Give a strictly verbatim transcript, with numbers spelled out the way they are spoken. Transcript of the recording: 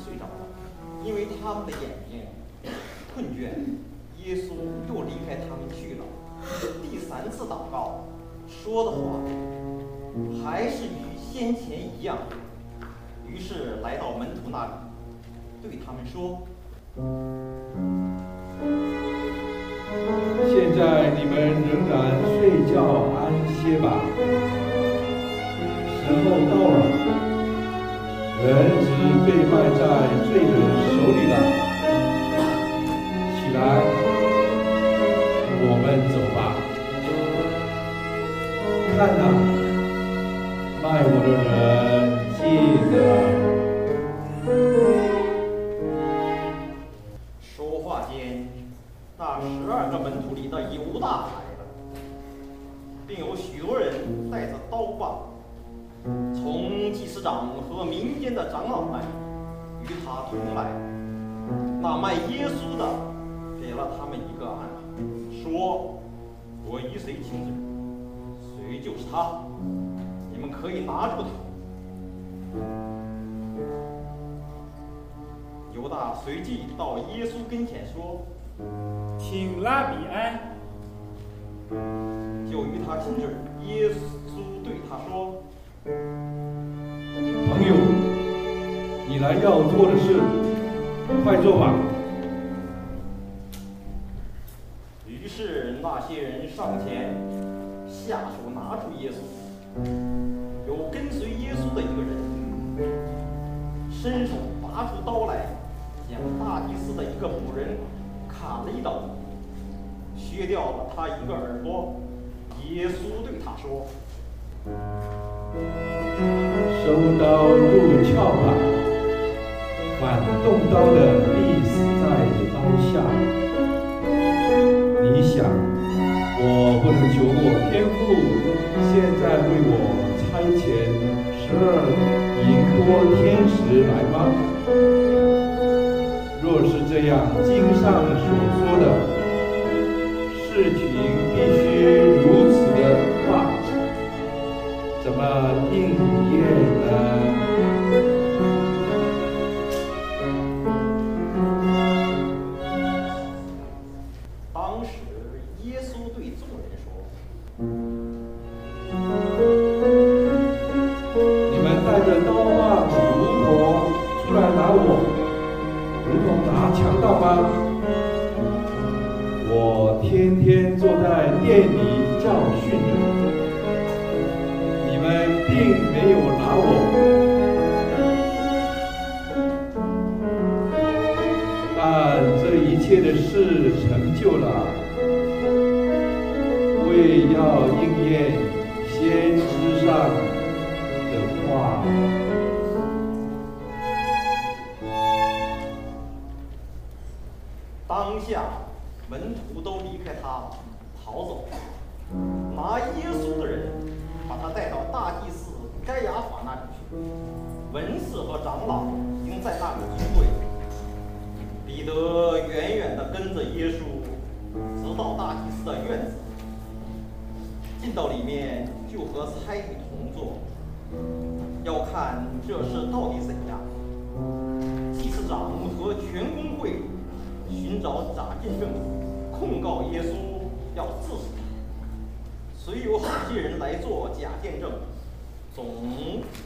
睡着了，因为他们的眼睛困倦。耶稣又离开他们去了。第三次祷告说的话还是与先前一样，于是来到门徒那里，对他们说： 现在你们仍然睡觉安歇吧，时候到了，人子被卖在罪人手里了。起来，我们走吧。看哪，卖我的人近了。 说话间，那十二个门徒里的犹大来了，并有许多人带着刀棒，从祭司长和民间的长老们与他同来。那卖耶稣的给了他们一个暗号，说：我与谁亲嘴，谁就是他，你们可以拿住他。犹大随即到耶稣跟前说： 请拉比安。 就与他亲嘴。耶稣对他说： 朋友，你来要做的事，快做吧。 于是那些人上前，下手拿住耶稣。有跟随耶稣的一个人，伸手拔出刀来，将大祭司的一个仆人砍了一刀，削掉了他一个耳朵。耶稣对他说： 收刀入鞘吧，反动刀的必死在刀下。你想，我不能求我天父现在为我差遣十二营多天使来吗？若是这样，经上所说的事情必须如此的话，怎么应验呢？ 当时耶稣对众人说： 你们带着刀棒如同出来拿我，如同拿强盗吗？我天天坐在店里教训人，你们并没有拿我。但这一切的事成就了，为要应验先知上的话。 当下门徒都离开他逃走了。拿耶稣的人把他带到大祭司该亚法那里去，文士和长老已经在那里聚会。彼得远远地跟着耶稣，直到大祭司的院子，进到里面就和差役同坐，要看这事到底怎样。祭司长和全公会寻找假见证，控告耶稣，要治死他。虽有好些人来做假见证，总